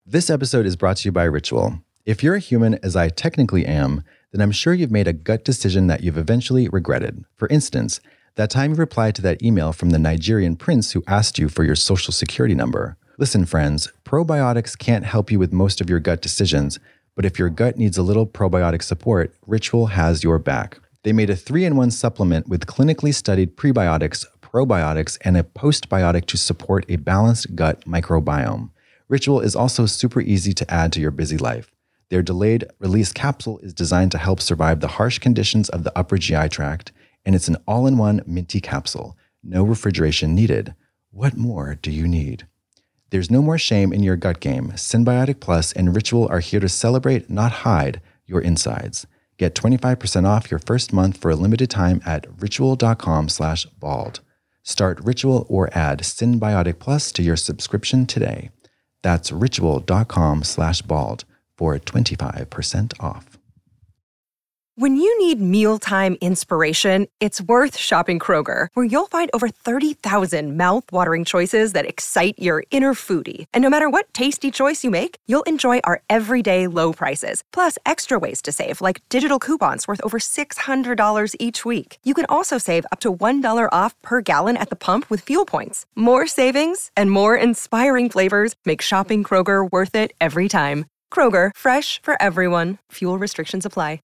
This episode is brought to you by Ritual. If you're a human, as I technically am, then I'm sure you've made a gut decision that you've eventually regretted. For instance, that time you replied to that email from the Nigerian prince who asked you for your social security number. Listen, friends, probiotics can't help you with most of your gut decisions, but if your gut needs a little probiotic support, Ritual has your back. They made a 3-in-1 supplement with clinically studied prebiotics, probiotics, and a postbiotic to support a balanced gut microbiome. Ritual is also super easy to add to your busy life. Their delayed release capsule is designed to help survive the harsh conditions of the upper GI tract, and it's an all-in-one minty capsule. No refrigeration needed. What more do you need? There's no more shame in your gut game. Synbiotic Plus and Ritual are here to celebrate, not hide, your insides. Get 25% off your first month for a limited time at ritual.com/bald. Start Ritual or add Synbiotic Plus to your subscription today. That's ritual.com/bald for 25% off. When you need mealtime inspiration, it's worth shopping Kroger, where you'll find over 30,000 mouth-watering choices that excite your inner foodie. And no matter what tasty choice you make, you'll enjoy our everyday low prices, plus extra ways to save, like digital coupons worth over $600 each week. You can also save up to $1 off per gallon at the pump with fuel points. More savings and more inspiring flavors make shopping Kroger worth it every time. Kroger, fresh for everyone. Fuel restrictions apply.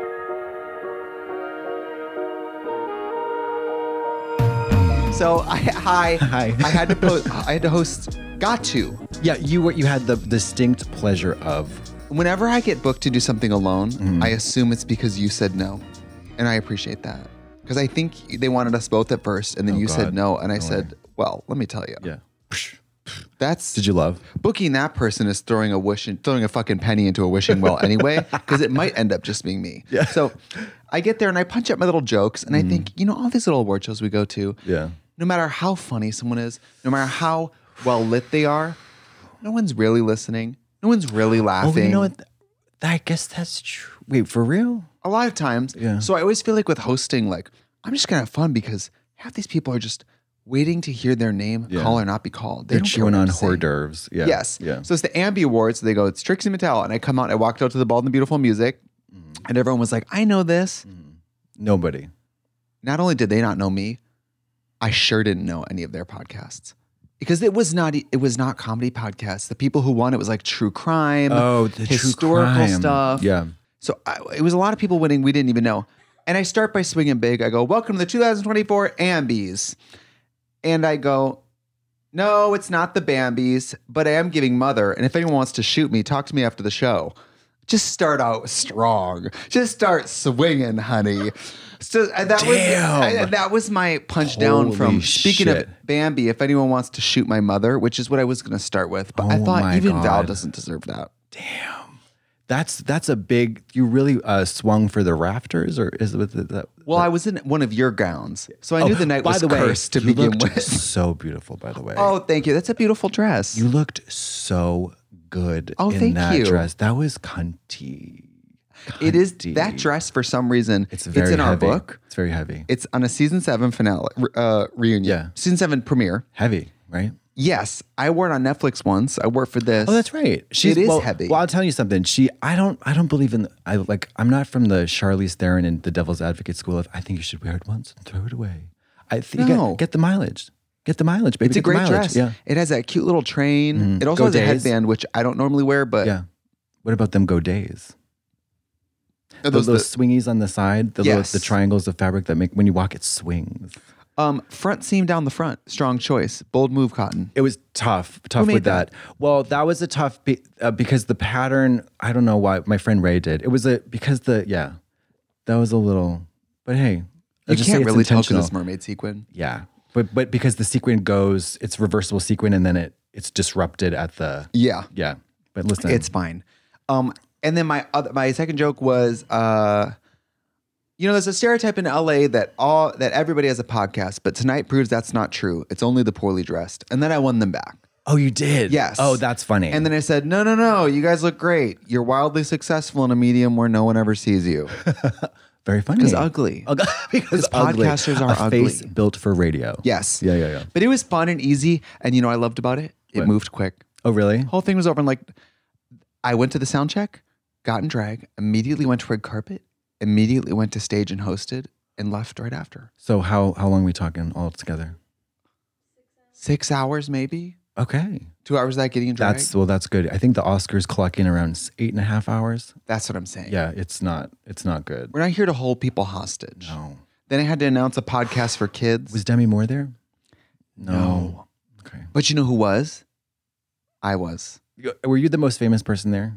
So I had to host. Got to. Yeah, you had the distinct pleasure of. Whenever I get booked to do something alone, I assume it's because you said no, and I appreciate that because I think they wanted us both at first, and then you said no, and I said, "Well, let me tell you." Yeah. Did you love booking that person is throwing a fucking penny into a wishing well anyway, because it might end up just being me. Yeah. So I get there and I punch up my little jokes, and I think, all these little award shows we go to. Yeah. No matter how funny someone is, no matter how well lit they are, no one's really listening. No one's really laughing. Oh, you know what? I guess that's true. Wait, for real? A lot of times. Yeah. So I always feel like with hosting, I'm just going to have fun because half these people are just waiting to hear their name call or not be called. They're chewing on hors d'oeuvres. Yeah. Yes. Yeah. So it's the Ambie Awards. So they go, it's Trixie Mattel. And I come out, I walked out to the Bald and Beautiful music, and everyone was like, I know this. Nobody. Not only did they not know me, I sure didn't know any of their podcasts. Because it was not comedy podcasts. The people who won it was like true crime, the historical true crime stuff. Yeah. So it was a lot of people winning we didn't even know. And I start by swinging big. I go, welcome to the 2024 Ambies. And I go, no, it's not the Bambies, but I am giving Mother. And if anyone wants to shoot me, talk to me after the show. Just start out strong. Just start swinging, honey. So that was my punch down from speaking of Bambi. If anyone wants to shoot my mother, which is what I was going to start with, but I thought even Val doesn't deserve that. Damn, that's a big. You really swung for the rafters, or is it that? Well, I was in one of your gowns, so I knew the night was cursed to begin with. So beautiful, by the way. Oh, thank you. That's a beautiful dress. You looked so good in that dress. That was cunty. It is that dress for some reason. It's in heavy. our book. It's very heavy. It's on a season 7 finale reunion. Yeah, season 7 premiere. Heavy, right? Yes, I wore it on Netflix once. I wore it for this. Oh, that's right. It is heavy. Well, I'll tell you something. I don't believe in. I'm not from the Charlize Theron and the Devil's Advocate school of. I think you should wear it once and throw it away. I think you get the mileage. Get the mileage, baby. It's a great dress. Yeah. It has that cute little train. It also has a headband, which I don't normally wear, but yeah. What about them Godets? Those swingies on the side, the triangles of fabric that make when you walk it swings. Front seam down the front, strong choice, bold move cotton. It was tough with that. Well, that was a tough because the pattern. I don't know why my friend Ray did. It was that was a little. But hey, you can't really tell because it's mermaid sequin. Yeah, but because the sequin goes, it's reversible sequin, and then it's disrupted at the yeah. But listen, it's fine. And then my second joke was, there's a stereotype in LA that everybody has a podcast, but tonight proves that's not true. It's only the poorly dressed. And then I won them back. Oh, you did? Yes. Oh, that's funny. And then I said, no, you guys look great. You're wildly successful in a medium where no one ever sees you. Very funny. Because ugly. Because podcasters are ugly. Face built for radio. Yes. Yeah. But it was fun and easy. And you know what I loved about it? It moved quick. Oh, really? Whole thing was over. And like, I went to the sound check, got in drag, immediately went to red carpet, immediately went to stage and hosted, and left right after. So how long are we talking all together? 6 hours, maybe. Okay. 2 hours of that getting in drag. That's good. I think the Oscars clock in around 8.5 hours. That's what I'm saying. Yeah, it's not good. We're not here to hold people hostage. No. Then I had to announce a podcast for kids. Was Demi Moore there? No. Okay. But you know who was? I was. Were you the most famous person there?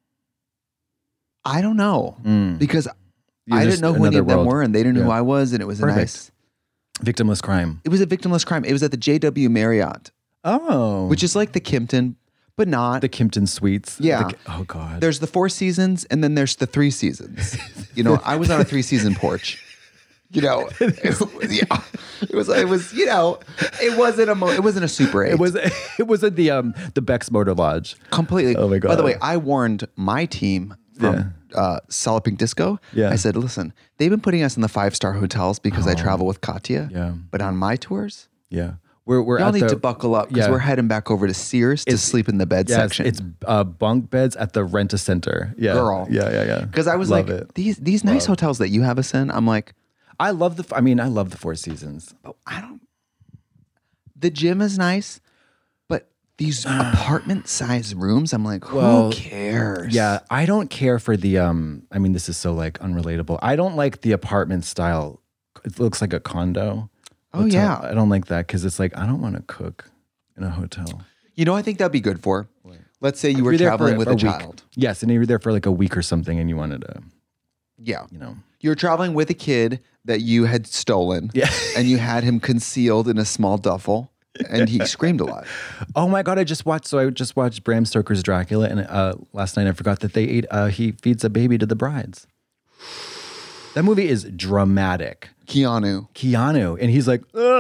I don't know. Because Yeah, I there's didn't know who any of them another world. were, and they didn't know Yeah. who I was, and it was Perfect. nice. Victimless crime. It was a victimless crime. It was at the JW Marriott, Oh. which is like the Kimpton, but not. the Kimpton Suites. Yeah. Oh, God. There's the 4 seasons, and then there's the 3 seasons. You know, I was on a 3-season porch. You know, it was. You know, it wasn't a Super 8. It was at the Beck's Motor Lodge. Completely. Oh my God. By the way, I warned my team from Solid Pink Disco. Yeah. I said, listen, they've been putting us in the 5-star hotels because I travel with Katya. Yeah. But on my tours, Yeah. We're y'all at need the, to buckle up because yeah. we're heading back over to Sears to sleep in the bed Yes, section. it's bunk beds at the Rent-A-Center. Yeah. Girl. Yeah. Because I was Love like, it. these nice hotels that you have us in, I'm like, I love the Four Seasons. oh, the gym is nice, but these apartment size rooms, I'm like, who cares? Yeah, I don't care for the this is so like unrelatable. I don't like the apartment style. It looks like a condo. Oh, hotel. yeah. I don't like that because it's like I don't want to cook in a hotel. You know, I think that'd be good for. Let's say you If were you're there traveling for with a week. child. Yes, and you were there for like a week or something, and you wanted to, Yeah. you know. You're traveling with a kid that you had stolen. Yeah. And you had him concealed in a small duffel and he screamed a lot. Oh my God! I just watched Bram Stoker's Dracula, and last night I forgot that he feeds a baby to the brides. That movie is dramatic. Keanu, and he's like,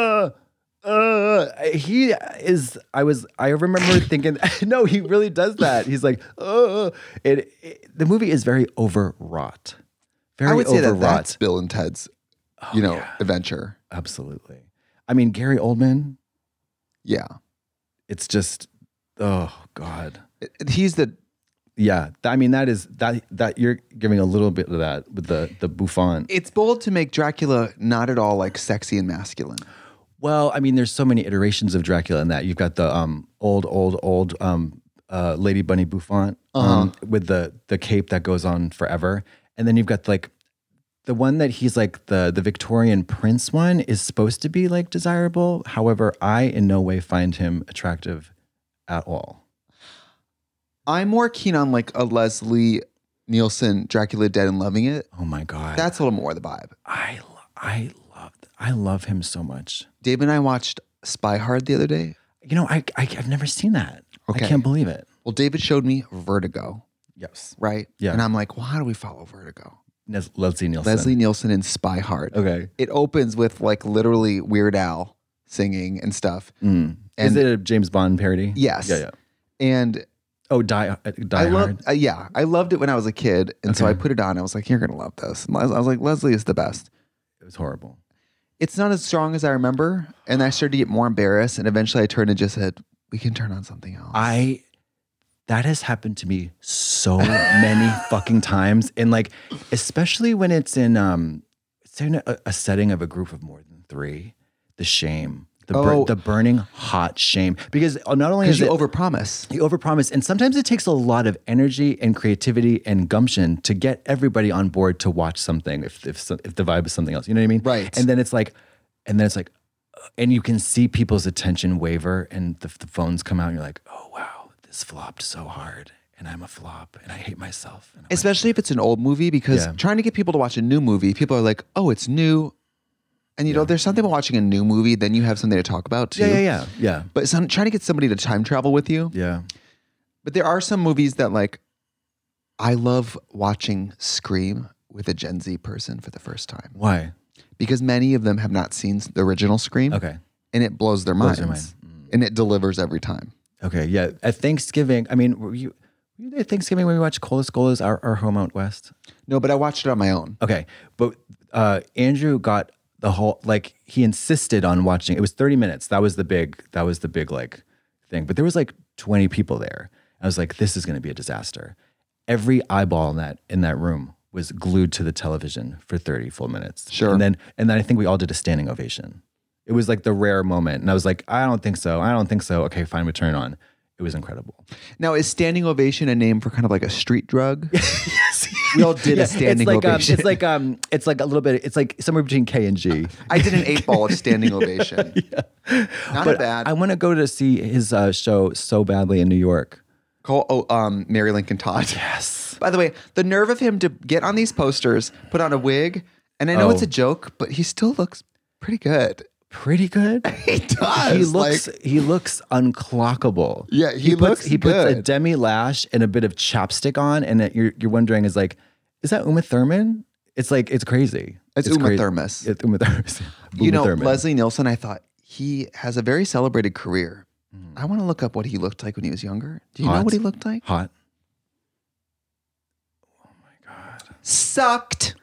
he is. I remember thinking, no, he really does that. He's like, the movie is very overwrought. Very I would say overwrought. that's Bill and Ted's, adventure. Absolutely. I mean, Gary Oldman. Yeah. It's just, oh God. He's the. Yeah, that you're giving a little bit of that with the bouffant. It's bold to make Dracula not at all like sexy and masculine. Well, I mean, there's so many iterations of Dracula in that. You've got the old Lady Bunny bouffant with the cape that goes on forever, and then you've got like the one that he's like the Victorian prince one is supposed to be like desirable. However, I in no way find him attractive at all. I'm more keen on like a Leslie Nielsen Dracula Dead and Loving It. Oh my God. That's a little more the vibe. I love him so much. Dave and I watched Spy Hard the other day. You know, I've never seen that. Okay. I can't believe it. Well, David showed me Vertigo, Yes. right? Yeah. And I'm like, well, how do we follow Vertigo? Leslie Nielsen. Leslie Nielsen in Spy Hard. Okay. It opens with like literally Weird Al singing and stuff. Is it a James Bond parody? Yes. Yeah. And Oh, Die Hard. I loved it when I was a kid. And so Okay. I put it on. I was like, you're going to love this. And I was like, Leslie is the best. It was horrible. It's not as strong as I remember. And I started to get more embarrassed. And eventually I turned and just said, we can turn on something else. That has happened to me so many fucking times. And like, especially when it's in a setting of a group of more than 3, the shame. The burning hot shame, because not only is you it overpromise, and sometimes it takes a lot of energy and creativity and gumption to get everybody on board to watch something if the vibe is something else, you know what I mean? Right. And then it's like, and you can see people's attention waver, and the phones come out, and you're like, oh wow, this flopped so hard, and I'm a flop, and I hate myself. And especially if it's an old movie, because trying to get people to watch a new movie, people are like, oh, it's new. And you know, there's something about watching a new movie, then you have something to talk about too. Yeah. But trying to get somebody to time travel with you. Yeah. But there are some movies that like, I love watching Scream with a Gen Z person for the first time. Why? Because many of them have not seen the original Scream. Okay. And it blows their minds. And it delivers every time. Okay, yeah. At Thanksgiving, I mean, were you there at Thanksgiving when we watched Cola Scola's Our Home Out West? No, but I watched it on my own. Okay, but Andrew got the whole, he insisted on watching. It was 30 minutes. That was the big like thing. But there was like 20 people there. I was like, this is going to be a disaster. Every eyeball in that room was glued to the television for 30 full minutes. Sure. And then I think we all did a standing ovation. It was like the rare moment. And I was like, I don't think so. Okay, fine, we turn it on. It was incredible. Now, is standing ovation a name for kind of like a street drug? Yes. We all did a standing ovation. It's like a little bit, it's like somewhere between K and G. I did an 8-ball of standing ovation. Not bad. I want to go to see his show so badly in New York. Mary Lincoln Todd. Yes. By the way, the nerve of him to get on these posters, put on a wig, and I know it's a joke, but he still looks pretty good. Pretty good. He does. He looks unclockable. Yeah, he puts a demi lash and a bit of chapstick on, and you're wondering is that Uma Thurman? It's like it's crazy. It's Uma Thurman. It's Uma Thurman. You know, Leslie Nielsen. I thought he has a very celebrated career. I want to look up what he looked like when he was younger. Do you know what he looked like? Hot. Oh my God. Sucked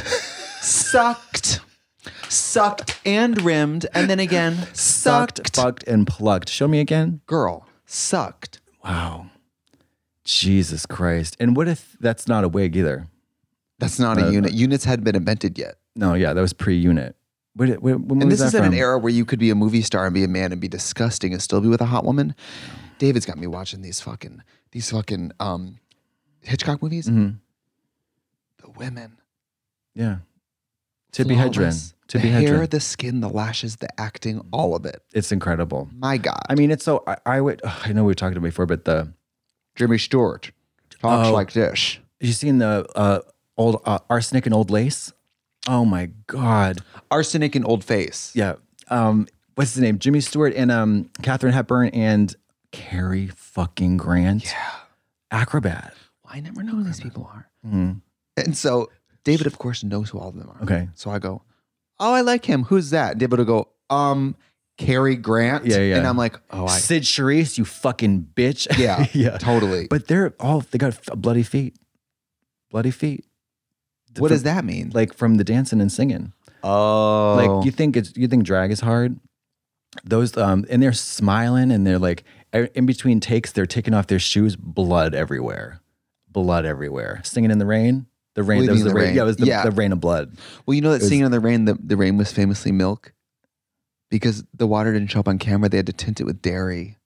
and rimmed, and then again sucked, fucked, and plucked. Show me again. Girl, sucked. Wow. Jesus Christ. And what if that's not a wig either? That's not a unit. Units hadn't been invented yet. No, yeah, that was pre-unit. When and this is in an era where you could be a movie star and be a man and be disgusting and still be with a hot woman. David's got me watching these fucking Hitchcock movies. Mm-hmm. The women. Yeah. Tippi Hedren. The hair, the skin, the lashes, the acting, all of it. It's incredible. My God. I mean, it's so, I know we talked about it before, but Jimmy Stewart talks like this. You seen the old Arsenic and Old Lace? Oh my God. Arsenic and Old Face. Yeah. What's his name? Jimmy Stewart and Katharine Hepburn and Cary fucking Grant. Yeah. Acrobat. Well, I never know who these people are. Mm-hmm. And so David, of course, knows who all of them are. Okay. So I go, oh, I like him. Who's that? And David will go, Cary Grant. Yeah. And I'm like, Sid Charisse, you fucking bitch. Yeah, yeah, totally. But they got bloody feet. Bloody feet. What does that mean? Like from the dancing and singing. Oh. Like you think drag is hard? Those and they're smiling and they're like in between takes they're taking off their shoes, blood everywhere. Singing in the rain. The rain. That was the rain. Yeah, it was the rain of blood. Well, you know that singing in the rain, the rain was famously milk. Because the water didn't show up on camera, they had to tint it with dairy.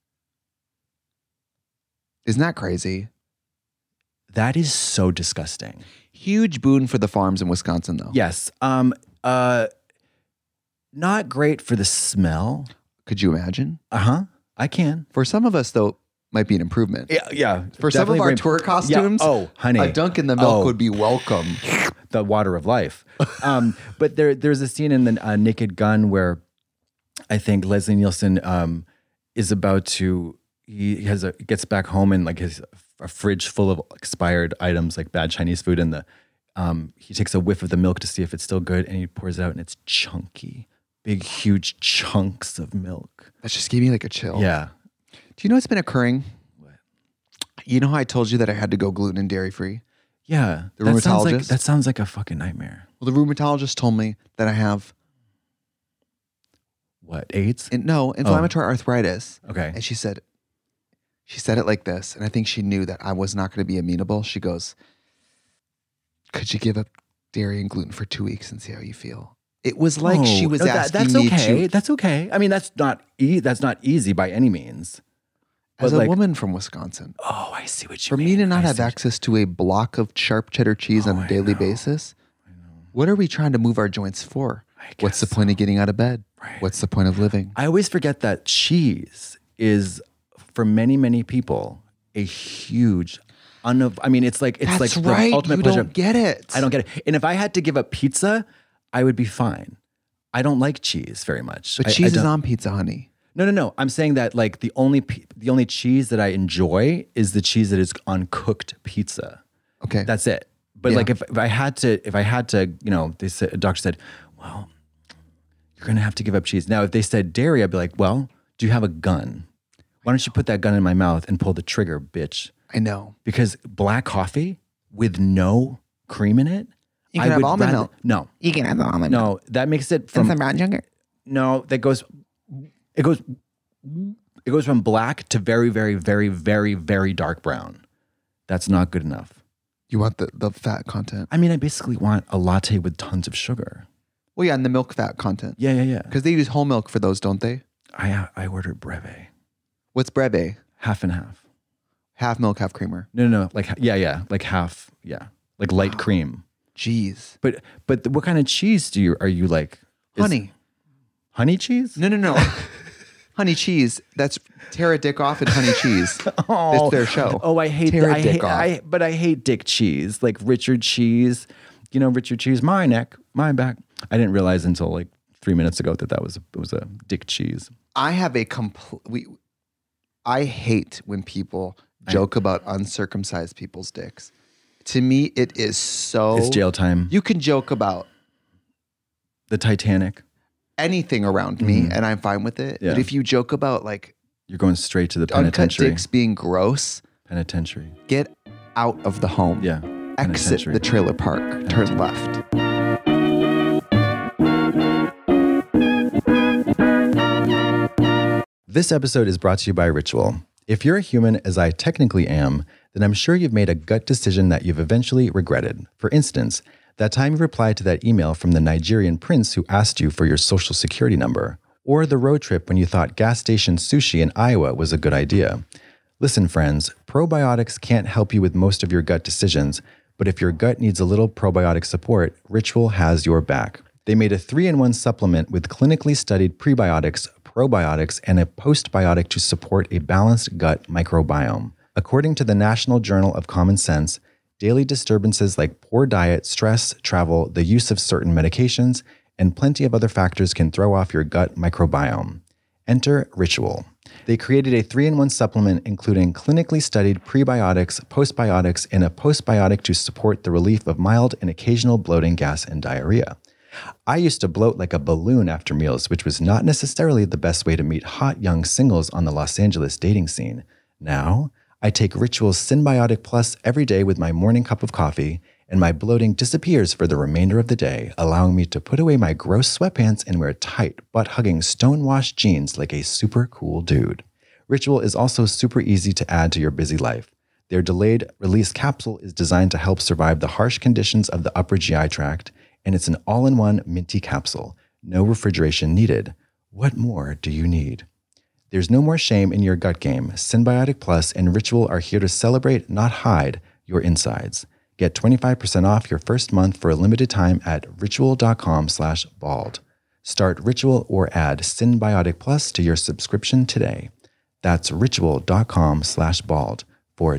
Isn't that crazy? That is so disgusting. Huge boon for the farms in Wisconsin, though. Yes. Not great for the smell. Could you imagine? I can. For some of us, though, might be an improvement. Yeah. For some of our tour costumes, honey, a dunk in the milk would be welcome. The water of life. But there's a scene in the Naked Gun where I think Leslie Nielsen is about to. He gets back home and like his a fridge full of expired items like bad Chinese food, and he takes a whiff of the milk to see if it's still good, and he pours it out, and it's chunky, big, huge chunks of milk. That just gave me like a chill. Yeah. Do you know what's been occurring? What? You know how I told you that I had to go gluten and dairy free? Yeah. The rheumatologist. That sounds like a fucking nightmare. Well, the rheumatologist told me that I have. What, AIDS? Inflammatory arthritis. Okay. And she said it like this, and I think she knew that I was not going to be amenable. She goes, could you give up dairy and gluten for 2 weeks and see how you feel? It was like she was asking me to. That's okay. I mean, that's not easy by any means. As a woman from Wisconsin. Oh, I see what you mean. For me to not have access to a block of sharp cheddar cheese on a daily basis, what are we trying to move our joints for? What's the point of getting out of bed? Right. What's the point of living? I always forget that cheese is, for many, many people, a huge it's like That's the right. ultimate You pleasure. Don't get it. I don't get it. And if I had to give up pizza, I would be fine. I don't like cheese very much. But cheese is on pizza, honey. No. I'm saying that like the only cheese that I enjoy is the cheese that is on cooked pizza. Okay. That's it. But like if I had to, a doctor said, well, you're going to have to give up cheese. Now, if they said dairy, I'd be like, well, do you have a gun? Why don't you put that gun in my mouth and pull the trigger, bitch? I know. Because black coffee with no cream in it. You can have almond milk. No. You can have the almond milk. No, that makes it from. Some brown sugar? No, it goes It goes from black to very, very, very, very, very dark brown. That's not good enough. You want the fat content. I mean, I basically want a latte with tons of sugar. Well, yeah, and the milk fat content. Yeah. Because they use whole milk for those, don't they? I ordered breve. What's breve? Half and half. Half milk, half creamer. No. Like, yeah. Like half, yeah. Like light cream. Jeez. But what kind of cheese are you like? Honey. Honey cheese? No. Honey cheese. That's Tara Dick Off and Honey Cheese. It's their show. Oh, I hate Tara Dick Off. But I hate Dick Cheese, like Richard Cheese. You know, Richard Cheese, my neck, my back. I didn't realize until like 3 minutes ago that it was a Dick Cheese. I have I hate when people joke about uncircumcised people's dicks. To me, it is so... It's jail time. You can joke about The Titanic. anything around me, and I'm fine with it. Yeah. But if you joke about like... You're going straight to the uncut penitentiary. dicks being gross, Penitentiary. get out of the home. Yeah. Exit Penitentiary. the trailer park. Turn left. This episode is brought to you by Ritual. If you're a human, as I technically am, then I'm sure you've made a gut decision that you've eventually regretted. For instance, that time you replied to that email from the Nigerian prince who asked you for your social security number, or the road trip when you thought gas station sushi in Iowa was a good idea. Listen, friends, probiotics can't help you with most of your gut decisions, but if your gut needs a little probiotic support, Ritual has your back. They made a 3-in-1 supplement with clinically studied prebiotics, probiotics, and a postbiotic to support a balanced gut microbiome. According to the National Journal of Common Sense, daily disturbances like poor diet, stress, travel, the use of certain medications, and plenty of other factors can throw off your gut microbiome. Enter Ritual. They created a 3-in-1 supplement including clinically studied prebiotics, postbiotics, and a postbiotic to support the relief of mild and occasional bloating, gas, and diarrhea. I used to bloat like a balloon after meals, which was not necessarily the best way to meet hot young singles on the Los Angeles dating scene. Now, I take Ritual's Synbiotic Plus every day with my morning cup of coffee, and my bloating disappears for the remainder of the day, allowing me to put away my gross sweatpants and wear tight, butt-hugging, stone-washed jeans like a super cool dude. Ritual is also super easy to add to your busy life. Their delayed release capsule is designed to help survive the harsh conditions of the upper GI tract, and it's an all-in-one minty capsule. No refrigeration needed. What more do you need? There's no more shame in your gut game. Synbiotic Plus and Ritual are here to celebrate, not hide, your insides. Get 25% off your first month for a limited time at ritual.com/bald. Start Ritual or add Synbiotic Plus to your subscription today. That's ritual.com/bald for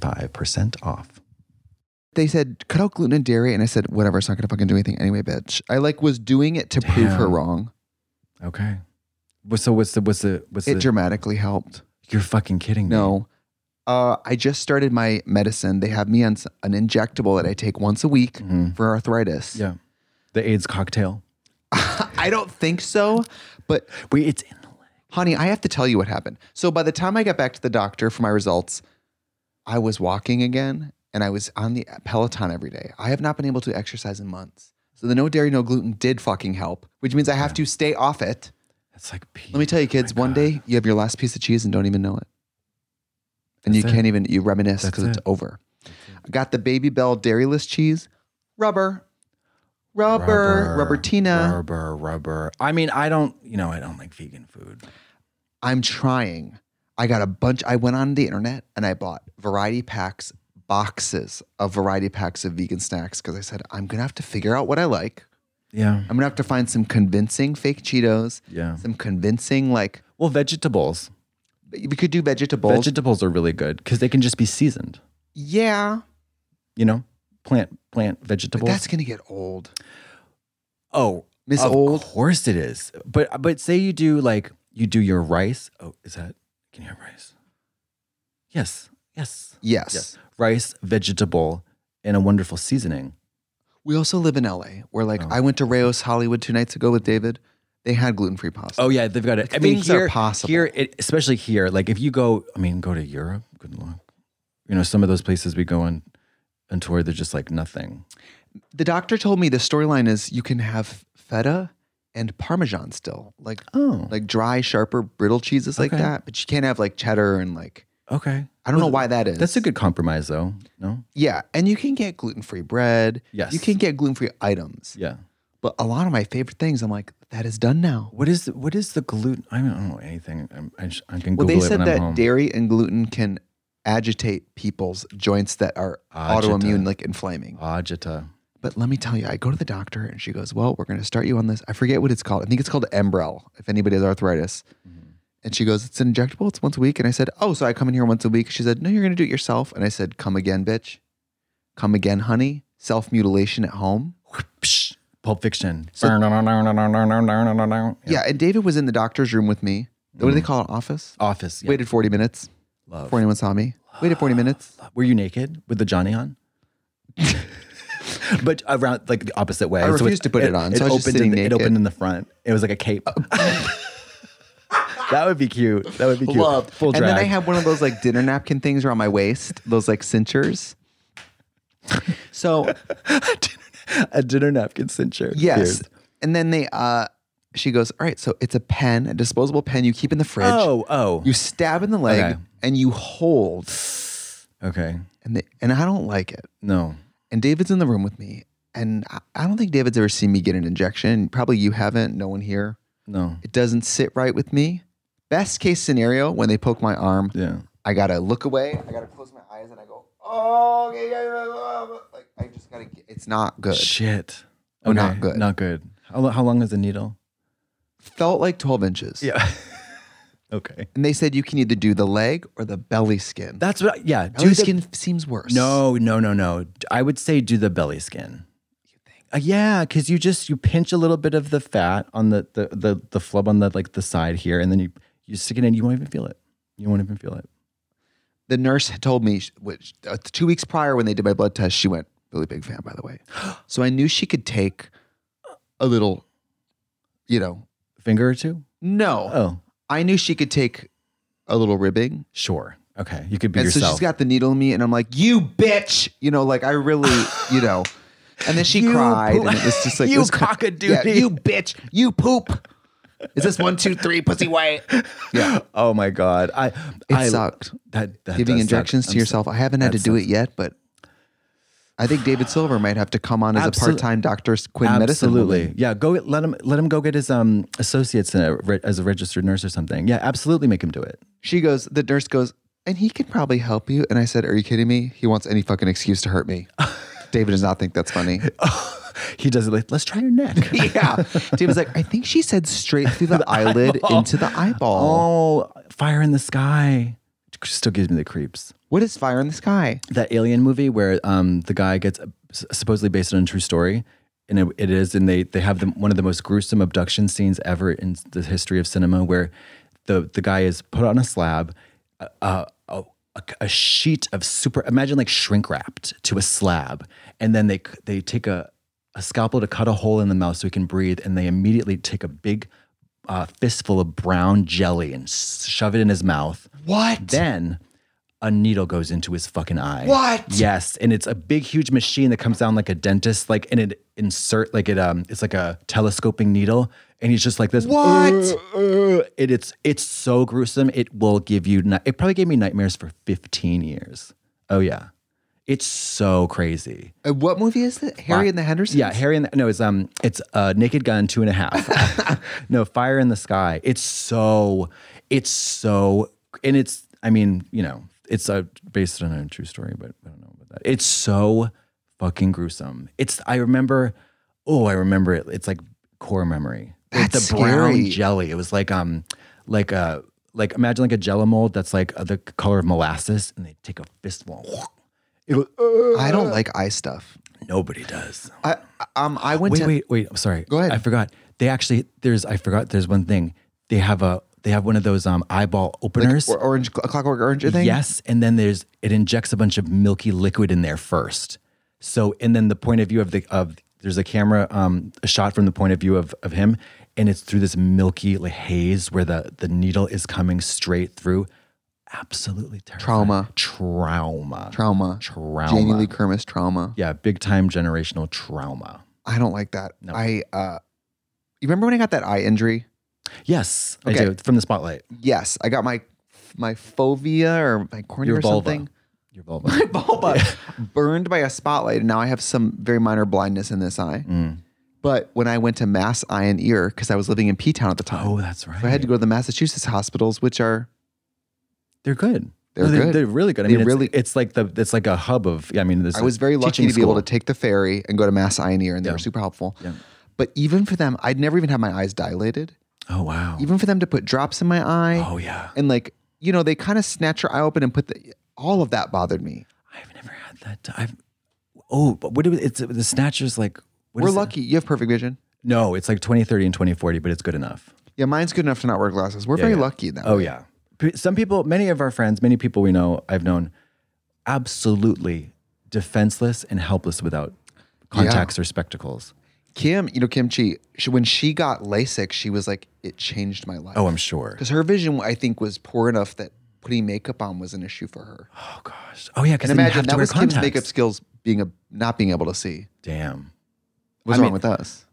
25% off. They said, cut out gluten and dairy. And I said, whatever, it's not going to fucking do anything anyway, bitch. I was doing it to prove her wrong. Okay. So what's It dramatically helped. You're fucking kidding me. No. I just started my medicine. They have me on an injectable that I take once a week for arthritis. Yeah. The AIDS cocktail. I don't think so, but Wait, it's in the leg. honey, I have to tell you what happened. So by the time I got back to the doctor for my results, I was walking again and I was on the Peloton every day. I have not been able to exercise in months. So the no dairy, no gluten did fucking help, which means I have to stay off it. It's like Let me tell you, kids, one day you have your last piece of cheese and don't even know it. And That's you can't even, you reminisce because it's it. over. I got the Baby Bell Dairyless cheese. Rubber Tina. Rubber. I mean, I don't like vegan food. I'm trying. I got a bunch. I went on the internet and I bought boxes of variety packs of vegan snacks because I said, I'm going to have to figure out what I like. Yeah. I'm going to have to find some convincing fake Cheetos. Yeah. Some convincing Well, vegetables. we could do vegetables. Vegetables are really good because they can just be seasoned. Yeah. You know, plant But vegetables. that's going to get old. Oh, Miss of Old. course it is. But say you do your rice. Oh, can you have rice? Yes. Yes. Rice, vegetable, and a wonderful seasoning. We also live in LA where I went to Rayos Hollywood 2 nights ago with David. They had gluten-free pasta. Oh yeah, they've got it. Things are possible. Here, especially here, like if you go to Europe, good luck. You know, some of those places we go on tour, they're just like nothing. The doctor told me the storyline is you can have feta and Parmesan still. Like Oh. like dry, sharper, brittle cheeses like Okay. that. But you can't have like cheddar and like, Okay. I don't know why that is. That's a good compromise, though. No. Yeah. And you can get gluten-free bread. Yes. You can get gluten-free items. Yeah. But a lot of my favorite things, I'm like, that is done now. What is the gluten? I don't know anything. I can Well, Google they it said when I'm that home. dairy and gluten can agitate people's joints that are autoimmune, like inflaming. Agita. But let me tell you, I go to the doctor and she goes, well, we're going to start you on this. I forget what it's called. I think it's called Embrel, if anybody has arthritis. And she goes, it's an injectable. It's once a week. And I said, oh, so I come in here once a week. She said, no, you're going to do it yourself. And I said, come again, bitch. Come again, honey. Self-mutilation at home. Psh, Pulp Fiction. Yeah. Yeah. And David was in the doctor's room with me. What do they call it? Office? Office. Yeah. Waited 40 minutes Love. before anyone saw me. Waited 40 minutes. Were you naked with the Johnny on? But around like the opposite way. I refused to put it on, so I was just sitting it opened naked. in the front. It was like a cape. That would be cute. That would be cute. Love. Full And drag. then I have one of those like dinner napkin things around my waist, those like cinchers. So a dinner napkin cincher. yes. Cute. And then she goes, all right, so it's a pen, a disposable pen you keep in the fridge. Oh. You stab in the leg Okay. and you hold. Okay. And I don't like it. No. And David's in the room with me. And I don't think David's ever seen me get an injection. Probably you haven't. No one here. No. It doesn't sit right with me. Best case scenario, when they poke my arm, Yeah. I gotta look away. I gotta close my eyes and I go, oh, okay, like I just gotta. It's not good. Shit. Oh, not good. Not good. How long is the needle? Felt like 12 inches. Yeah. Okay. And they said you can either do the leg or the belly skin. That's what. Yeah. Belly skin seems worse. No. I would say do the belly skin. You think? Yeah, because you pinch a little bit of the fat on the flub on the side here, and then you stick it in. You won't even feel it. You won't even feel it. The nurse had told me, 2 weeks prior when they did my blood test, she went, really big fan, by the way. So I knew she could take a little, Finger or two? no. Oh, I knew she could take a little ribbing. sure. Okay, you could be And yourself. so she's got the needle in me and I'm like, you bitch. I really, And then she You cried poop. and it was just like, You it was cock-a-doodle. Yeah, you bitch. You poop. Is this 1, 2, 3, pussy white? Yeah. Oh my God, It sucked. That Giving does injections suck. to yourself. I haven't had to that do it sucks. yet, but I think David Silver might have to come on as a Absolute- part-time Dr. Quinn medicine Absolutely. woman. Yeah, let him go get his associates as a registered nurse or something. Yeah, absolutely make him do it. The nurse goes, and he can probably help you. And I said, are you kidding me? He wants any fucking excuse to hurt me. David does not think that's funny. He does it like, let's try your neck. Yeah. David's like, I think she said straight through the eyelid into the eyeball. Oh, Fire in the Sky. Still gives me the creeps. What is Fire in the Sky? That Alien movie where the guy gets supposedly based on a true story, and it is, and they have one of the most gruesome abduction scenes ever in the history of cinema, where the guy is put on a slab, a sheet of imagine like shrink wrapped to a slab, and then they take a scalpel to cut a hole in the mouth so he can breathe, and they immediately take a big fistful of brown jelly and shove it in his mouth. What? Then a needle goes into his fucking eye. What? Yes, and it's a big, huge machine that comes down like a dentist, and it it's like a telescoping needle, and he's just like this. What? It's so gruesome. It will give you. It probably gave me nightmares for 15 years. Oh yeah, it's so crazy. What movie is it? Harry and the Hendersons? Yeah, it's Naked Gun 2.5. No, Fire in the Sky. It's so, and it's, it's based on a true story, but I don't know about that. It's so fucking gruesome. I remember it. It's like core memory. That's the brown scary. jelly. It was like imagine like a Jello mold that's like the color of molasses, and they take a fistful. I don't like eye stuff. Nobody does. I went to... Wait. I'm sorry. Go ahead. I forgot. There's one thing. They have one of those eyeball openers. Like orange, a Clockwork Orange thing? Yes, and then it injects a bunch of milky liquid in there first. So, and then the point of view of there's a camera, a shot from the point of view of him, and it's through this milky haze where the needle is coming straight through. Absolutely terrifying. Trauma. Jamie Lee Curtis trauma. Yeah, big time generational trauma. I don't like that. No. You remember when I got that eye injury? Yes, I Okay. do. From the spotlight. Yes, I got my fovea or my cornea Your or vulva. something. Your vulva. My vulva burned by a spotlight, and now I have some very minor blindness in this eye. But when I went to Mass Eye and Ear, because I was living in P-Town at the time, Oh, that's right. so I had to go to the Massachusetts hospitals, which are They're good. They're good. They're really good. I They mean, really- it's like a hub of. I mean, I was very lucky to be able to take the ferry and go to Mass Eye and Ear, and they Yeah. were super helpful. Yeah. But even for them, I'd never even had my eyes dilated. Oh wow. Even for them to put drops in my eye, Oh yeah. and like they kind of snatch your eye open and put all of that bothered me. I've never had that. But it's the snatchers like. What We're is it? lucky. You have perfect vision. No, it's like 20/30 and 20/40, but it's good enough. Yeah, mine's good enough to not wear glasses. We're Yeah, very yeah. lucky in that. Oh way. yeah. Some people, many of our friends, many people we know, I've known, absolutely defenseless and helpless without contacts or spectacles. Kim Chi, when she got LASIK, she was like, it changed my life. Oh, I'm sure. Because her vision, I think, was poor enough that putting makeup on was an issue for her. Oh gosh. Oh yeah, because And then you imagine have to that wear was Kim's contacts. makeup skills not being able to see. Damn. What's I wrong mean- with us?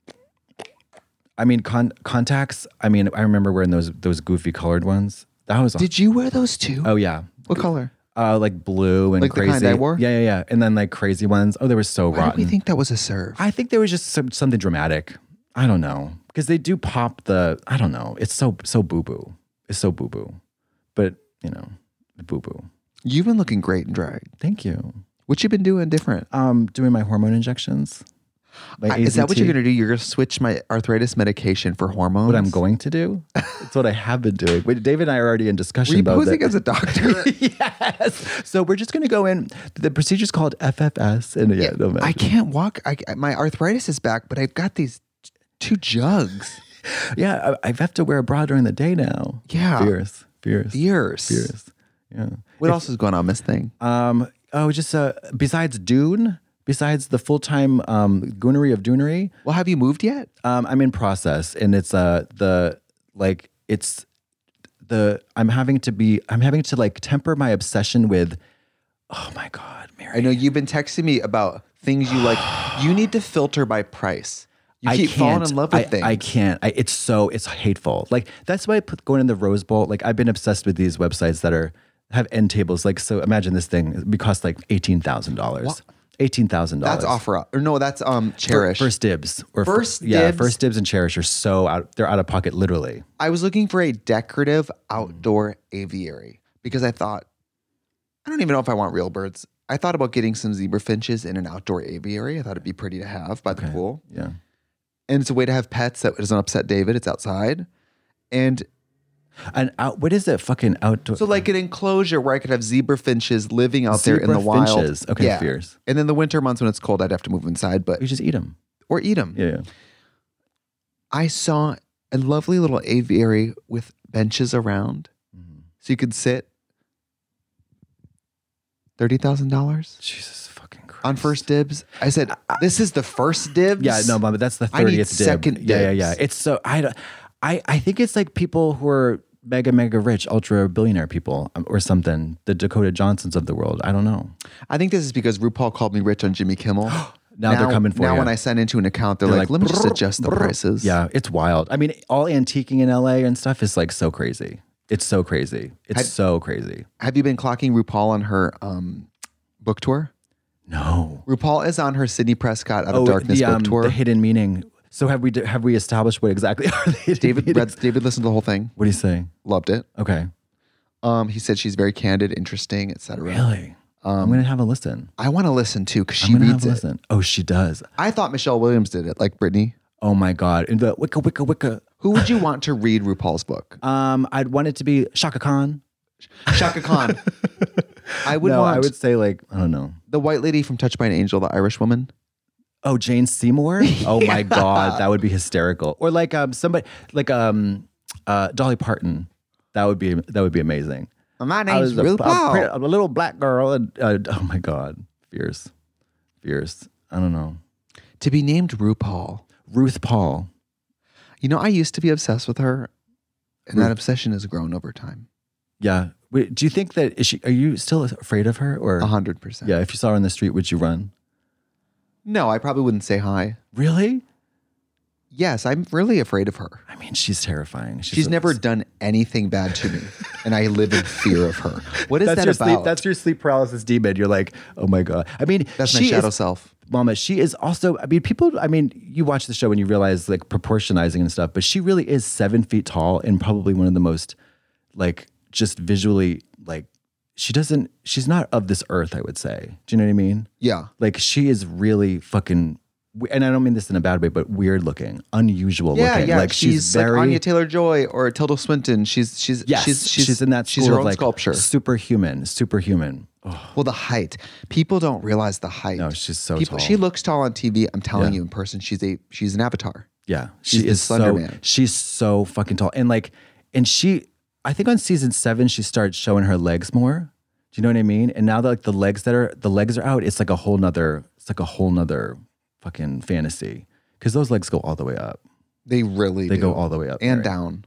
I mean, contacts. I mean, I remember wearing those goofy colored ones. That was. Did you wear those too? Oh yeah. What color? Like blue and Like the crazy. kind I wore? Yeah. And then like crazy ones. Oh, they were so Why rotten. did we think that was a serve? I think there was just something dramatic. I don't know, because they do pop the. I don't know. It's so boo boo. It's so boo boo, but boo boo. You've been looking great in drag. Thank you. What you been doing different? Doing my hormone injections. My Is that what AZT. you're going to do? You're going to switch my arthritis medication for hormones? What I'm going to do? It's what I have been doing. Wait, David and I are already in discussion Were you about posing that. as a doctor? Yes. So we're just going to go in. The procedure's called FFS, and no matter. I can't walk. My arthritis is back, but I've got these 2 jugs. Yeah, I have to wear a bra during the day now. Yeah. Fierce. Fierce. Yeah. What else is going on, Miss Thing? Just besides Dune, besides the full-time goonery of Doonery, Well, have you moved yet? I'm in process, and it's I'm having to like temper my obsession with, oh my God, Mary. I know you've been texting me about things you like. You need to filter by price. You keep falling in love with things. I can't. It's hateful. Like that's why I put going in the Rose Bowl. Like I've been obsessed with these websites that have end tables. Like so, imagine this thing. It cost like $18,000. $18,000. That's OfferUp. Or no, that's Cherish. First Dibs. Or First Yeah, Dibs. First Dibs and Cherish are so out. They're out of pocket, literally. I was looking for a decorative outdoor aviary because I thought, I don't even know if I want real birds. I thought about getting some zebra finches in an outdoor aviary. I thought it'd be pretty to have by the pool. Yeah. And it's a way to have pets that doesn't upset David. It's outside. And What is it? Fucking outdoor. so like an enclosure where I could have zebra finches living out there in the Zebra wild. finches. Okay, fierce. And then the winter months when it's cold, I'd have to move inside, but You just eat them. or eat them. Yeah. I saw a lovely little aviary with benches around, so you could sit. $30,000 Jesus fucking Christ. on First Dibs. I said, "This is the first dibs." Yeah, no, but that's the 30th I need dib. second Yeah. dibs. It's so I think it's like people who are mega rich, ultra billionaire people or something. The Dakota Johnsons of the world. I don't know. I think this is because RuPaul called me rich on Jimmy Kimmel. Now they're coming for Now you. when I send into an account, they're like, "Let me just adjust the prices." Yeah, it's wild. I mean, all antiquing in LA and stuff is like so crazy. It's so crazy. It's so crazy. Have you been clocking RuPaul on her book tour? No. RuPaul is on her Sydney Prescott Out of Darkness book tour. The hidden meaning. So have we established what exactly are the hidden David meanings? listened to the whole thing. What do you say? Loved it. Okay. He said she's very candid, interesting, etc. Really? I'm gonna have a listen. I want to listen too because I'm she gonna reads have a it. listen. Oh, she does. I thought Michelle Williams did it, like Britney. Oh my God. In the wicca. Who would you want to read RuPaul's book? I'd want it to be Shaka Khan. Shaka Khan. I would No, want I would say like, I don't know. the white lady from Touched by an Angel, the Irish woman. Oh, Jane Seymour? Oh my God. That would be hysterical. Or like somebody like Dolly Parton. That would be amazing. My I name's was a RuPaul. little black girl and oh my God. Fierce. I don't know. To be named RuPaul. Ruth Paul. You know, I used to be obsessed with her, and that obsession has grown over time. Yeah. Wait, do you think that are you still afraid of her or 100%. Yeah, if you saw her on the street, would you run? No, I probably wouldn't say hi. Really? Yes, I'm really afraid of her. I mean, she's terrifying. She's never done anything bad to me, and I live in fear of her. What is that about? That's your sleep paralysis demon. You're like, oh my God. I mean, that's my shadow self. Mama, she is also, I mean, you watch the show and you realize like proportionizing and stuff, but she really is 7 feet tall and probably one of the most like just visually like, she's not of this earth, I would say. Do you know what I mean? Yeah. Like she is really fucking, and I don't mean this in a bad way, but weird looking, unusual looking. Yeah, like she's very, like Anya Taylor-Joy or Tilda Swinton. She's in that she's her of own like sculpture. Superhuman. Oh. Well, the height. People don't realize the height. No, she's so tall. She looks tall on TV. I'm telling you, in person, she's an avatar. Yeah, she is Slender Man. She's so fucking tall, and she. I think on season 7 she started showing her legs more. Do you know what I mean? And now that like the legs are out, it's like a whole nother fucking fantasy because those legs go all the way up. They really do. Go all the way up and down.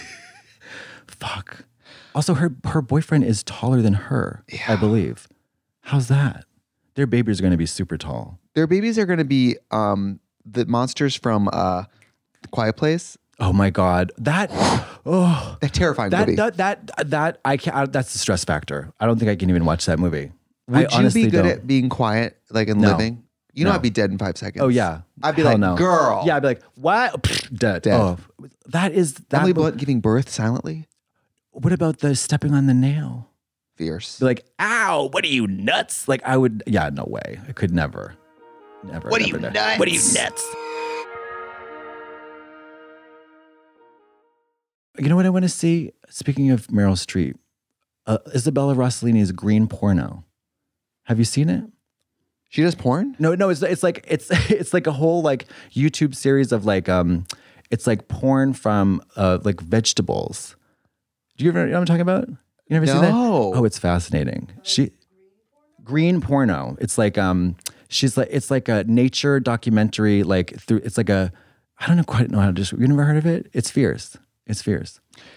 Fuck. Also, her boyfriend is taller than her, I believe. How's that? Their babies are going to be super tall. Their babies are going to be the monsters from Quiet Place. Oh my God. That terrifying movie. That I can't, that's the stress factor. I don't think I can even watch that movie. Would you be good at being quiet, like in living? You know, I'd be dead in 5 seconds. Oh yeah. I'd be like, girl. Yeah, I'd be like, what? Dead. Oh, that is that. Emily Blunt giving birth silently. What about the stepping on the nail? Fierce. Be like, ow, what are you, nuts? Like I would, yeah, no way. I could never. What are you, nuts? What are you, nuts? You know what I want to see? Speaking of Meryl Streep, Isabella Rossellini's Green Porno. Have you seen it? She does porn? No, it's like a whole like YouTube series of like it's like porn from like vegetables. Do you ever know what I'm talking about? You never seen that? Oh, it's fascinating. Green Porno. It's like it's like a nature documentary it's like a I don't quite know how to describe. You never heard of it? It's fierce. It's fierce.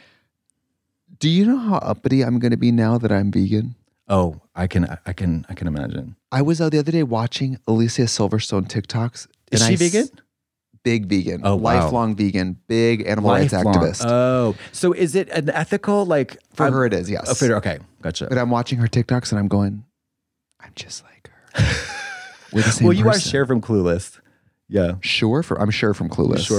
Do you know how uppity I'm going to be now that I'm vegan? Oh, I can imagine. I was out the other day watching Alicia Silverstone TikToks. Is she vegan? Big vegan. Oh, wow. Lifelong vegan. Big animal rights activist. Oh, so is it an ethical like? For her, it is. Yes. Okay, gotcha. But I'm watching her TikToks and I'm going, I'm just like her. We're the same. Well, you person. are Cher from Clueless. Yeah, I'm sure from Clueless. Sure.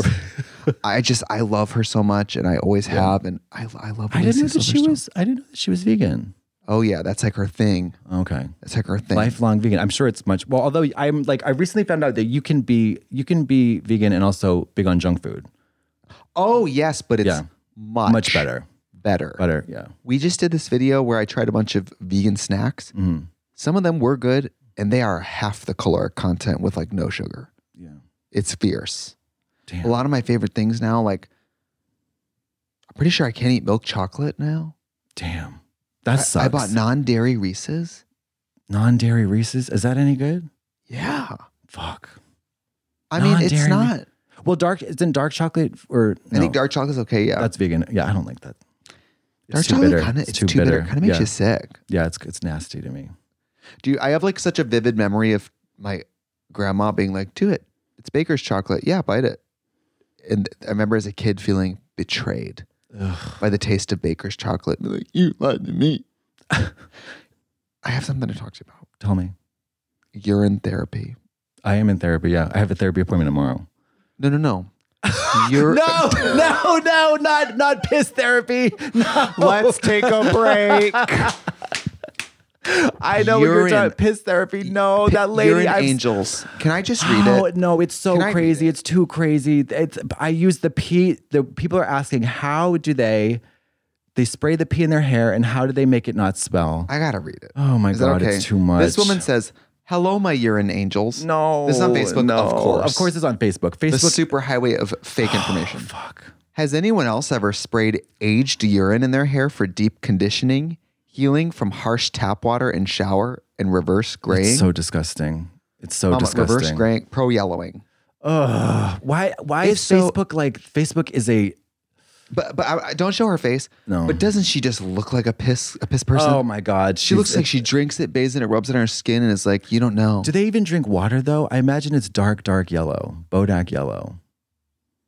I love her so much, and I always have, and I love. I didn't know that she was vegan. Oh yeah, that's like her thing. Okay, that's like her thing. Lifelong vegan. I'm sure it's much. Well, although I recently found out that you can be vegan and also big on junk food. Oh yes, but it's much better. Better. Yeah. We just did this video where I tried a bunch of vegan snacks. Mm-hmm. Some of them were good, and they are half the caloric content with like no sugar. Yeah. It's fierce. Damn. A lot of my favorite things now, like I'm pretty sure I can't eat milk chocolate now. Damn. That sucks. I bought non-dairy Reese's. Non-dairy Reese's? Is that any good? Yeah. Fuck. I mean, it's not. Well, isn't dark chocolate or no? I think dark chocolate's okay, yeah. That's vegan. Yeah, I don't like that. Dark chocolate it's too bitter. Kind of makes you sick. Yeah, it's nasty to me. I have like such a vivid memory of my grandma being like, do it. It's Baker's chocolate. Yeah, bite it. And I remember as a kid feeling betrayed by the taste of Baker's chocolate. And like, you lied to me. I have something to talk to you about. Tell me. Urine therapy. I am in therapy, yeah. I have a therapy appointment tomorrow. No. No, not piss therapy. No. Let's take a break. I know what you're talking. Piss therapy. No, that lady. Urine angels. Can I just read it? No, it's so crazy. It's too crazy. I use the pee. The people are asking, how do they spray the pee in their hair, and how do they make it not smell? I gotta read it. Oh my God, okay? It's too much. This woman says, "Hello, my urine angels." No, this is on Facebook. No. Of course, it's on Facebook. The superhighway of fake information. Fuck. Has anyone else ever sprayed aged urine in their hair for deep conditioning, healing from harsh tap water and shower, and reverse graying? It's so disgusting. It's so disgusting. Reverse graying, pro yellowing. Ugh. Why is Facebook like? Facebook is a. But I don't show her face. No. But doesn't she just look like a piss person? Oh my God. She looks like she drinks it, bathes in it, rubs it on her skin, and is like, you don't know. Do they even drink water though? I imagine it's dark yellow, Bodak yellow.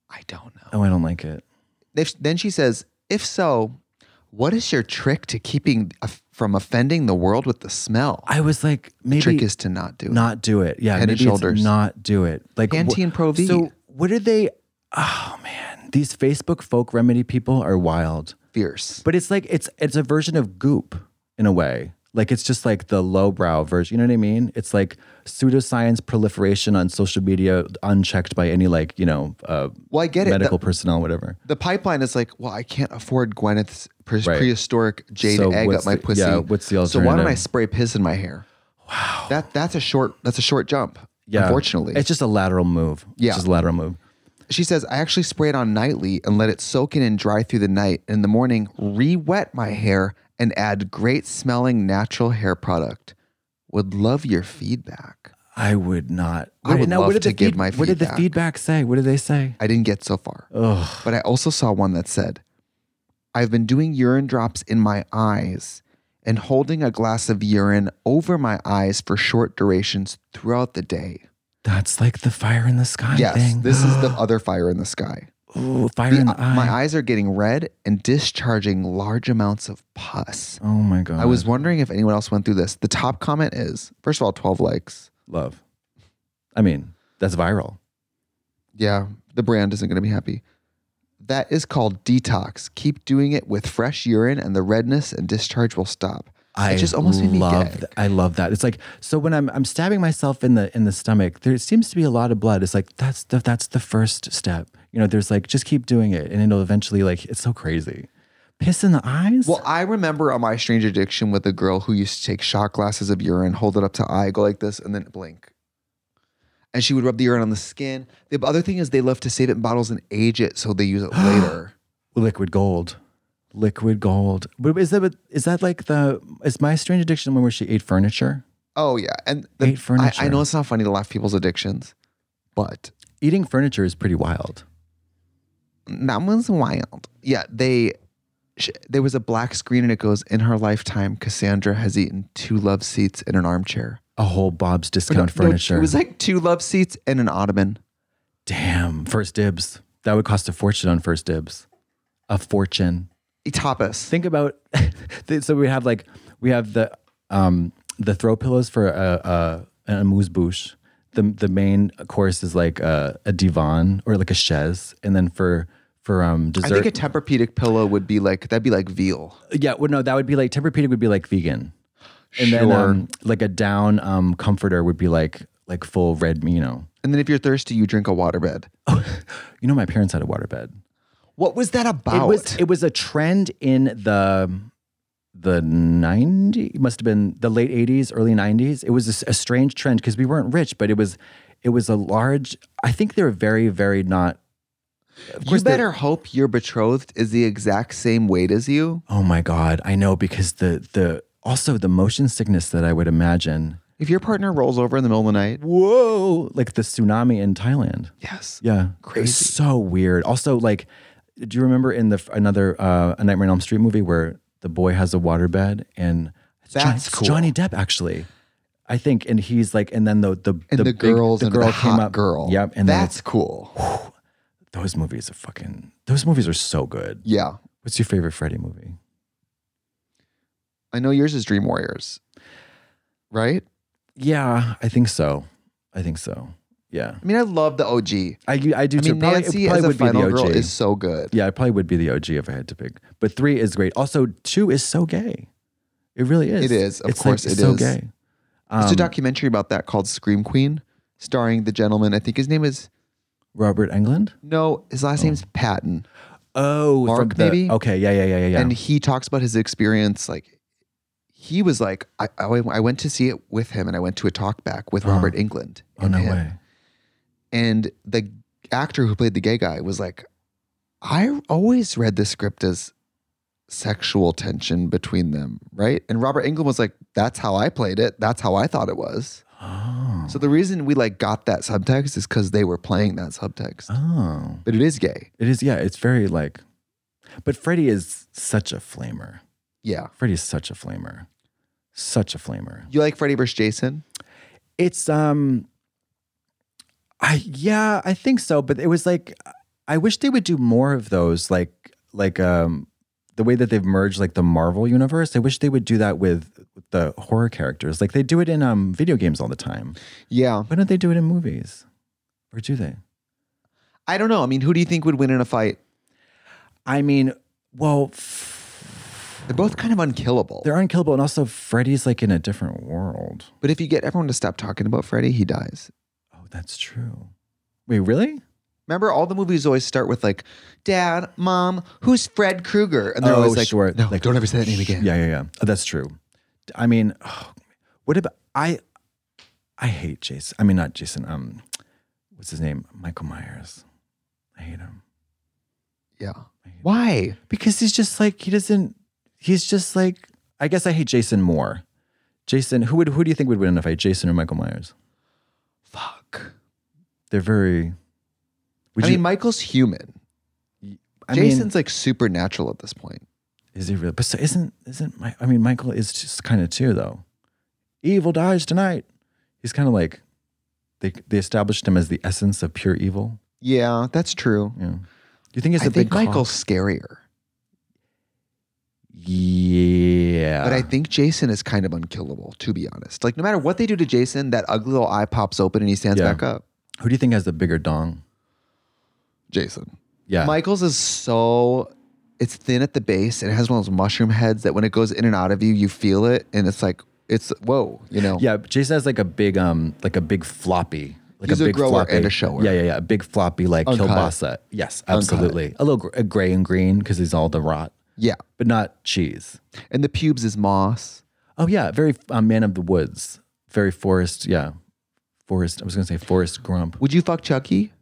I don't know. Oh, I don't like it. Then she says, if so, what is your trick to keeping from offending the world with the smell? I was like, maybe Trick is to not do it. Not do it. Yeah, Head and maybe shoulders. it's not do it. Like Pantene Pro V. So what are they? Oh man, these Facebook folk remedy people are wild. Fierce. But it's like it's a version of Goop in a way. Like it's just like the lowbrow version. You know what I mean? It's like pseudoscience proliferation on social media, unchecked by any like Well, I get it. medical personnel, whatever. The pipeline is like, well, I can't afford Gwyneth's prehistoric jade So egg what's up my the- pussy. yeah, what's the So why don't I alternative? spray piss in my hair? Wow. That's a short jump. Yeah, Unfortunately. it's just a lateral move. Yeah. It's just a lateral move. She says, I actually spray it on nightly and let it soak in and dry through the night. In the morning, re-wet my hair and add great smelling natural hair product. Would love your feedback. I would not. I would Now, love what did to the give my What did the feedback. feedback say? What did they say? I didn't get so far. Ugh. But I also saw one that said, I've been doing urine drops in my eyes and holding a glass of urine over my eyes for short durations throughout the day. That's like the fire in the sky Yes, thing. this is the other fire in the sky. Ooh, fire in the eye. My eyes are getting red and discharging large amounts of pus. Oh my God. I was wondering if anyone else went through this. The top comment is, first of all, 12 likes. Love. I mean, that's viral. Yeah, the brand isn't going to be happy. That is called detox. Keep doing it with fresh urine and the redness and discharge will stop. It just almost made me gag. I love that. It's like, so when I'm stabbing myself in the stomach, there seems to be a lot of blood. It's like, that's the first step. You know, there's like, just keep doing it. And it'll eventually like, it's so crazy. Piss in the eyes? Well, I remember on My Strange Addiction with a girl who used to take shot glasses of urine, hold it up to eye, go like this, and then blink. And she would rub the urine on the skin. The other thing is they love to save it in bottles and age it so they use it later. Liquid gold. Liquid gold. But is that like is My Strange Addiction one where she ate furniture? Oh, yeah. And Ate furniture. I know it's not funny to laugh at people's addictions, but Eating furniture is pretty wild. that one's wild. Yeah, there was a black screen and it goes, in her lifetime, Cassandra has eaten 2 love seats in an armchair. A whole Bob's No, Discount furniture. it was like 2 love seats and an ottoman. Damn, First Dibs. That would cost a fortune on First Dibs. A fortune. Tapas. Think about so we have the throw pillows for an amuse-bouche. The main course is like a divan or like a chaise, and then for dessert. I think a Tempur-Pedic pillow would be like veal. Yeah, well, no, that would be like Tempur-Pedic would be like vegan, and Sure. then like a down comforter would be like full red. You know, And then if you're thirsty, you drink a waterbed. you know, my parents had a waterbed. What was that about? It was a trend in the 90s. It must have been the late 80s, early 90s. It was a strange trend because we weren't rich, but it was a large. I think they were very, very not. Of You course, better hope your betrothed is the exact same weight as you. Oh my God, I know, because the also the motion sickness that I would imagine. If your partner rolls over in the middle of the night. Whoa, like the tsunami in Thailand. Yes. Yeah, Crazy. It was so weird. Also, like, do you remember in another A Nightmare on Elm Street movie where the boy has a waterbed and That's it's cool. Johnny Depp actually, I think, and he's like, and then the The girl came hot up. girl. Yep, and then that's cool. those movies are so good. Yeah. What's your favorite Freddy movie? I know yours is Dream Warriors, right? Yeah, I think so. Yeah, I mean, I love the OG. I do I too. mean, Probably, Nancy it probably as a would be the final OG. girl is so good. Yeah, it probably would be the OG if I had to pick. But 3 is great. Also, 2 is so gay. It really is. It is. Of It's course like, it so is. gay. There's a documentary about that called Scream Queen, starring the gentleman. I think his name is, Robert Englund? no, his last name's Patton. Oh, Mark, maybe? Okay, yeah. And he talks about his experience. Like, he was like, I went to see it with him and I went to a talk back with Robert Englund. Oh, and no him. way. And the actor who played the gay guy was like, I always read the script as sexual tension between them, right? And Robert Englund was like, that's how I played it. That's how I thought it was. Oh. So the reason we like got that subtext is because they were playing that subtext. Oh. But it is gay. It is, yeah. It's very like, but Freddy is such a flamer. Yeah. Freddy is such a flamer. Such a flamer. You like Freddy vs. Jason? It's, I think so. But it was like, I wish they would do more of those, like the way that they've merged like the Marvel universe. I wish they would do that with the horror characters. Like they do it in video games all the time. Yeah. Why don't they do it in movies? Or do they? I don't know. I mean, who do you think would win in a fight? I mean, well, They're both kind of unkillable. they're unkillable, and also Freddy's like in a different world. But if you get everyone to stop talking about Freddy, he dies. Oh, that's true. Wait, really? Remember, all the movies always start with like, Dad, Mom, who's Fred Krueger? And they're always like, sure. no, Like, don't ever say that name again. Yeah. Oh, that's true. I mean, what about I hate Jason. I mean, not Jason. What's his name? Michael Myers. I hate him. Yeah. Why? Because he's just like he's just like, I guess I hate Jason more. Jason, who do you think would win in a fight, Jason or Michael Myers? Fuck. They're very. I mean, Michael's human. Jason's like supernatural at this point. Is he real? But so isn't Michael is just kind of too though. Evil dies tonight. He's kind of like they established him as the essence of pure evil. Yeah, that's true. Yeah. Do you think it's I a think big Michael's scarier. Yeah. But I think Jason is kind of unkillable, to be honest. Like no matter what they do to Jason, that ugly little eye pops open and he stands back up. Who do you think has the bigger dong? Jason. Yeah. Michael's is it's thin at the base and it has one of those mushroom heads that when it goes in and out of you, you feel it. And it's like, whoa, you know? Yeah. Jason has like a big floppy. Like He's a a big grower floppy. and a shower. Yeah. A big floppy like Uncut. kielbasa. Yes, absolutely. A little gray and green because he's all the rot, Yeah. but not cheese. And the pubes is moss. Oh yeah, very man of the woods. Very forest. Yeah, forest. I was gonna say forest grump. Would you fuck Chucky?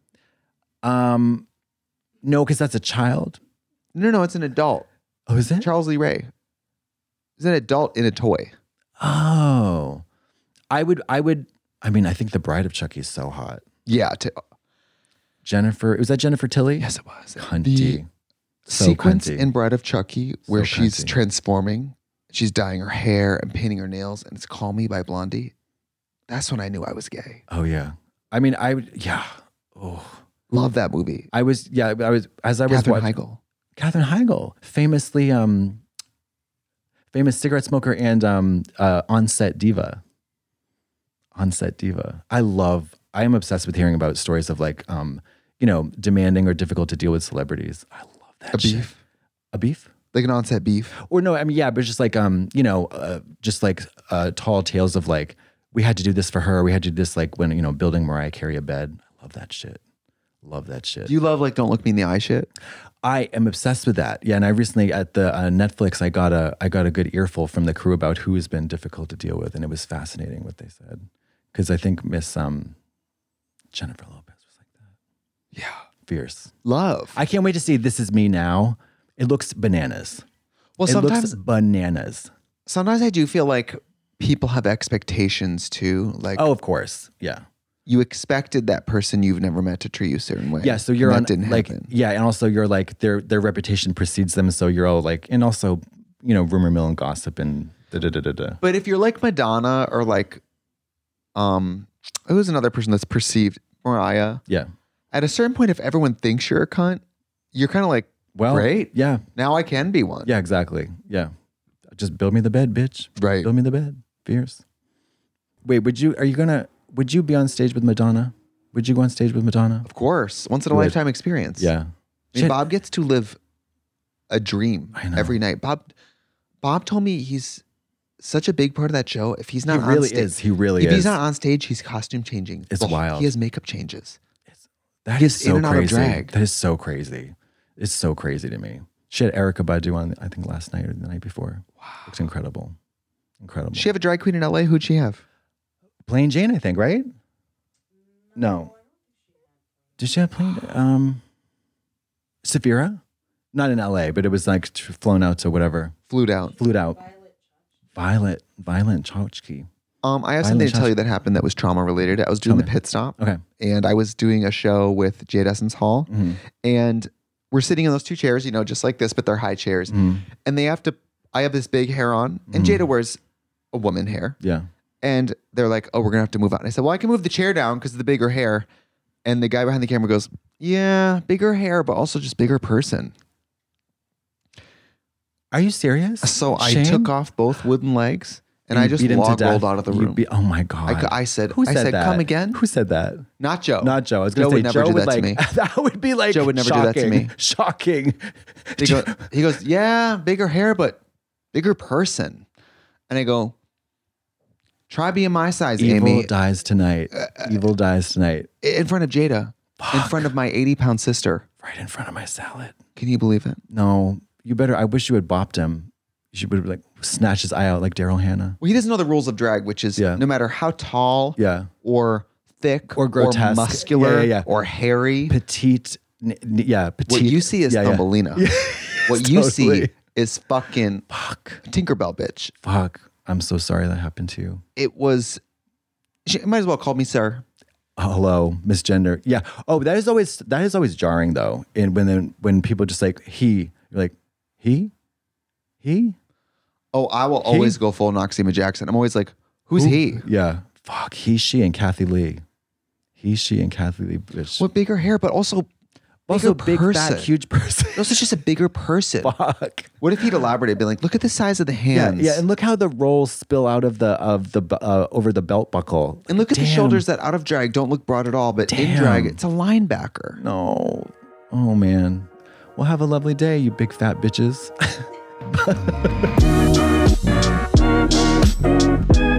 No, because that's a child. No, it's an adult. Oh, is it? Charles Lee Ray is an adult in a toy. Oh, I would. I mean, I think the Bride of Chucky is so hot. Yeah. Jennifer, was that Jennifer Tilly? Yes, it was. Cunty. So Sequence cunty. in Bride of Chucky where So she's cunty. transforming, she's dyeing her hair and painting her nails, and it's "Call Me" by Blondie. That's when I knew I was gay. Oh yeah. I mean, yeah. Oh, Love that movie. I was Katherine watching Heigl. Katherine Heigl, famously, famous cigarette smoker and on-set diva. On-set diva. I am obsessed with hearing about stories of like, demanding or difficult to deal with celebrities. I love that A shit. beef? A beef? Like an on-set beef. Or no, I mean, yeah, but just like, tall tales of like, we had to do this for her. We had to do this like when, building Mariah Carey a bed. I love that shit. Do you love like "Don't Look Me in the Eye" shit? I am obsessed with that. Yeah, and I recently at the Netflix, I got a good earful from the crew about who has been difficult to deal with, and it was fascinating what they said. Because I think Miss Jennifer Lopez was like that. Yeah. Fierce. Love. I can't wait to see This Is Me Now. It looks bananas. Well, It sometimes looks bananas. I do feel like people have expectations too. Like, Oh, of course. Yeah. you expected that person you've never met to treat you a certain way. Yeah, so you're and on that didn't like happen. yeah, and also you're like their reputation precedes them, so you're all like, and also rumor mill and gossip and da da da da da. But if you're like Madonna or like, who's another person that's perceived, Mariah? Yeah. At a certain point, if everyone thinks you're a cunt, you're kind of like, Well, great. Yeah. Now I can be one. Yeah. Exactly. Yeah. Just build me the bed, bitch. Right. Build me the bed. Fierce. Wait, would you be on stage with Madonna? Would you go on stage with Madonna? Of course. Once in a Would. lifetime experience. Yeah. I mean, Shit. Bob gets to live a dream I know. every night. Bob told me he's such a big part of that show. If he's not He really on stage, is. He really if is. he's not on stage, he's costume changing. It's wild. He has makeup changes. That He's is so in and out of crazy. drag. That is so crazy. It's so crazy to me. She had Erykah Badu on, I think, last night or the night before. Wow. Looks incredible. Incredible. Does she have a drag queen in LA? Who'd she have? Plain Jane, I think, right? No. Did she have Plain? Saphira? Not in LA, but it was like flown out to whatever. Flew out. Violet Chachki. I have something to tell you that happened that was trauma related. I was doing the pit stop. Okay. And I was doing a show with Jade Essence Hall. Mm-hmm. And we're sitting in those two chairs, just like this, but they're high chairs. Mm-hmm. And I have this big hair on, and Jada wears a woman hair. Yeah. And they're like, oh, we're going to have to move out. And I said, well, I can move the chair down because of the bigger hair. And the guy behind the camera goes, Yeah, bigger hair, but also just bigger person. Are you serious? So I Shane? took off both wooden legs and I You just beat him to log death. rolled out of the You room. oh my God. I said, Who said that? come again? Who said that? Not Joe. Not Joe. I was going Joe to say would never Joe do would that to like, me. that would be like Joe would never do that to me. Shocking. He goes, yeah, bigger hair, but bigger person. And I go, try being my size, Evil Amy. dies tonight. Evil dies tonight. In front of Jada. In front of my 80-pound sister. Right in front of my salad. Can you believe it? No, you better. I wish you had bopped him. You should like snatch his eye out like Daryl Hannah. Well, he doesn't know the rules of drag, which is Yeah. no matter how tall or thick Or grotesque. muscular Yeah. or hairy, Petite. Petite. what you see is Thumbelina. What you see Totally. is fucking Tinkerbell, bitch. Fuck. I'm so sorry that happened to you. It was, she might as well call me sir. Hello, misgender. Yeah. Oh, that is always jarring though. And when people just like you're like he. Oh, I will always go full Noxema Jackson. I'm always like, who's he? Yeah. Fuck. He, she, and Kathy Lee. He, she, and Kathy Lee. Bitch. What bigger hair, but also Also bigger big, person. fat, huge person. Also just a bigger person. Fuck. What if he'd elaborated, been like, look at the size of the hands. Yeah, and look how the rolls spill out of the over the belt buckle. And look at the Damn. shoulders that out of drag don't look broad at all, but in Damn. drag, it's a linebacker. No. Oh man. Well, have a lovely day, you big fat bitches.